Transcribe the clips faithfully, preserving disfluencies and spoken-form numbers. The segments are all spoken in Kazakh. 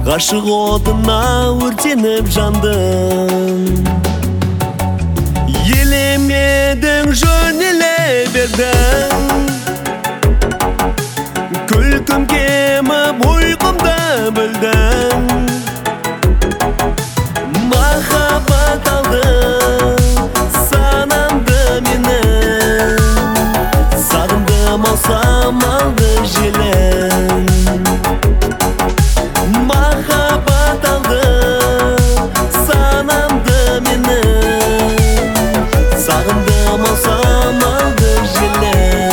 Ғашық отына өртеніп жандым. Елемедің, жөнеле бердің. Күлкім кеміп ұйқымды білдің. Махаббат алды санамды мені. Сағындым алсам алды желін. Махаббат алды санамды мені. Сағындым алсам алды желін.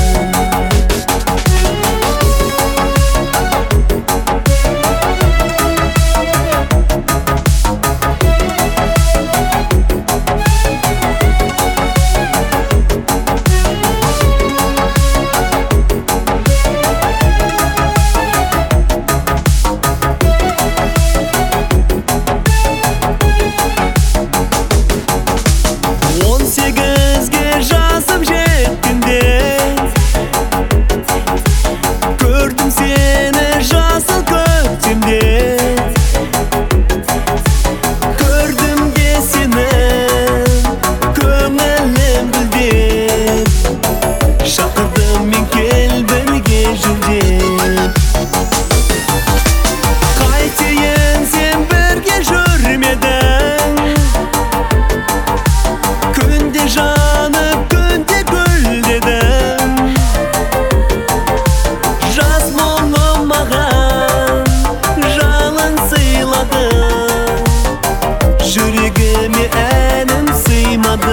Жүрегіме әнім сыймады.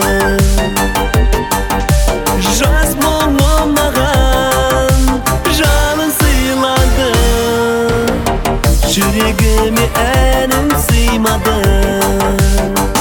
Жас мұңым маған жанын сыйлады. Жүрегіме әнім сыймады.